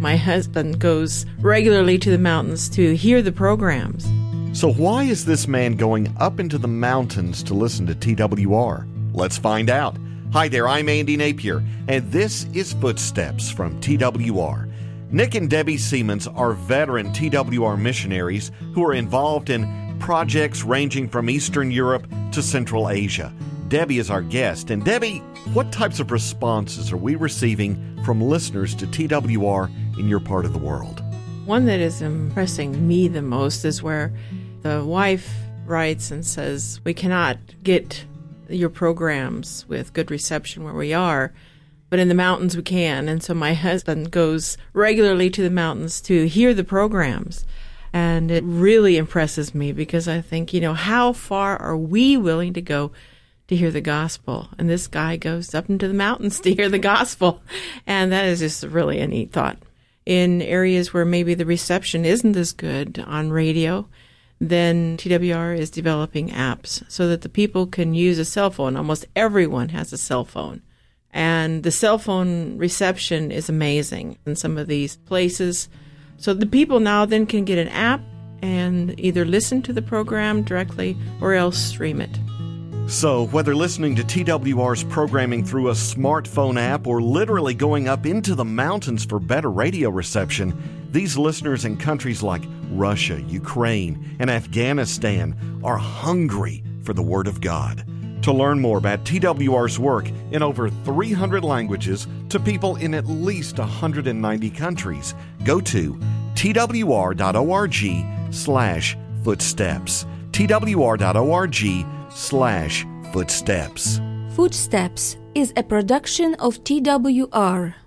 My husband goes regularly to the mountains to hear the programs. So why is this man going up into the mountains to listen to TWR? Let's find out. Hi there, I'm Andy Napier, and this is Footsteps from TWR. Nick and Debbie Siemens are veteran TWR missionaries who are involved in projects ranging from Eastern Europe to Central Asia. Debbie is our guest. And Debbie, what types of responses are we receiving from listeners to TWR in your part of the world? One that is impressing me the most is where the wife writes and says, we cannot get your programs with good reception where we are, but in the mountains we can. And so my husband goes regularly to the mountains to hear the programs. And it really impresses me because I think, how far are we willing to go to hear the gospel? And this guy goes up into the mountains to hear the gospel. And that is just really a neat thought. In areas where maybe the reception isn't as good on radio, then TWR is developing apps so that the people can use a cell phone. Almost everyone has a cell phone. And the cell phone reception is amazing in some of these places. So the people now then can get an app and either listen to the program directly or else stream it. So whether listening to TWR's programming through a smartphone app or literally going up into the mountains for better radio reception, these listeners in countries like Russia, Ukraine, and Afghanistan are hungry for the Word of God. To learn more about TWR's work in over 300 languages to people in at least 190 countries, go to twr.org/footsteps. twr.org/footsteps. Footsteps is a production of TWR.